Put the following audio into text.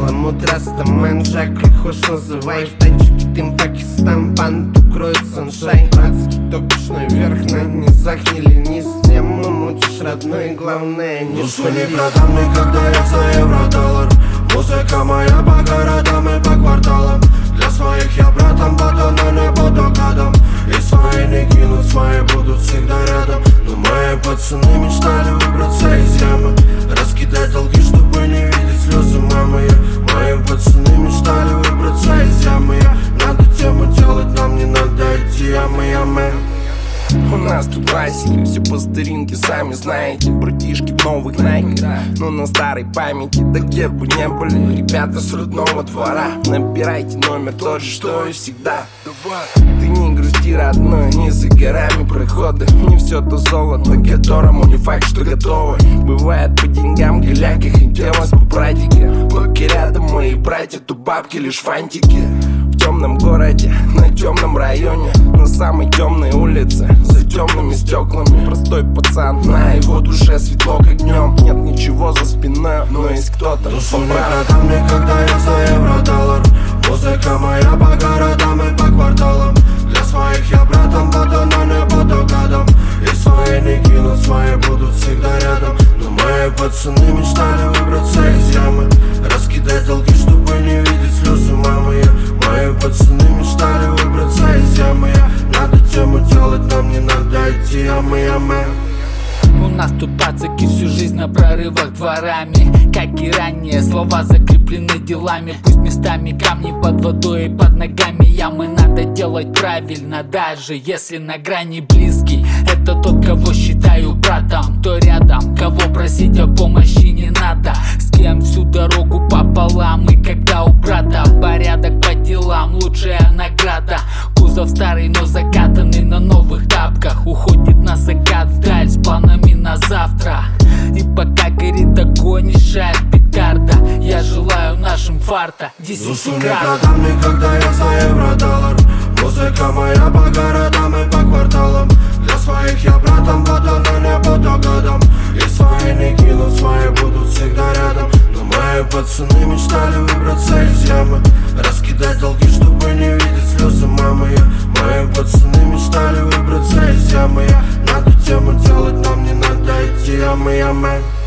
Ламут Растамен, Жак, как хочешь называй. В тачке Тим Пакистан, банд укроет саншайн. Братский топишь наверх, на низах не ленись. Тему мучишь, родной, главное не душу не продам никогда я за евро-доллар. Музыка моя по городам и по кварталам. Для своих я братом буду, но не буду гадом. И свои не кинут, свои будут всегда рядом. Но мои пацаны мечтали выбраться из ямы, раскидать долги, чтобы не видеть слезы мамы. Мои пацаны мечтали выбраться из ямы. Надо тему делать, нам не надо идти ямы. У нас тут классики, все по старинке, сами знаете. Братишки в новых найках, но на старой памяти. Да где бы не были ребята с родного двора, набирайте номер тот же, что и всегда. Ты не грусти, родной, не за горами проходы. Не все то золото, которому не факт, что готовы. Бывает по деньгам, геляках и делать по прадике. Поки рядом мои братья, то бабки лишь фантики. В темном городе, на темном районе, на самой темной улице, за темными стеклами. Простой пацан, на его душе светло как днем. Нет ничего за спиной, но есть кто-то. Душу не продам никогда я за евро-доллар. Музыка моя по городам и по кварталам. Для своих я братом буду, но не буду гадом. И свои не кинут, свои будут всегда рядом. Но мои пацаны мечтали выбраться из ямы, раскидать долги, чтобы не видеть слезы мамы. Мои пацаны мечтали выбраться из ямы. Надо тему делать, нам не надо идти ямы. У нас тут пацаки всю жизнь на прорывах дворами. Как и ранее, слова закреплены делами. Пусть местами камни под водой и под ногами ямы. Надо делать правильно, даже если на грани близкий. Это тот, кого считаю братом, кто рядом, кого просить о помощи не надо. С кем всю дорогу пополам. И когда у брата порядок по делам, лучшая награда. Кузов старый, но закатанный на новых тапках. Уходит на закат вдаль с планами на завтра. И пока горит огонь, мешает петарда. Я желаю нашим фарта 10 душу не крат. продам никогда я за евро-доллар. Музыка моя по городам и по кварталам. Для своих я братом буду, но не буду гадом. И свои не кинут, свои будут всегда рядом. Но мои пацаны мечтали выбраться из ямы, раскидать долги, чтобы не видеть слезы мамы. Мои пацаны мечтали выбраться из ямы. Надо тему делать, нам не надо идти ямы.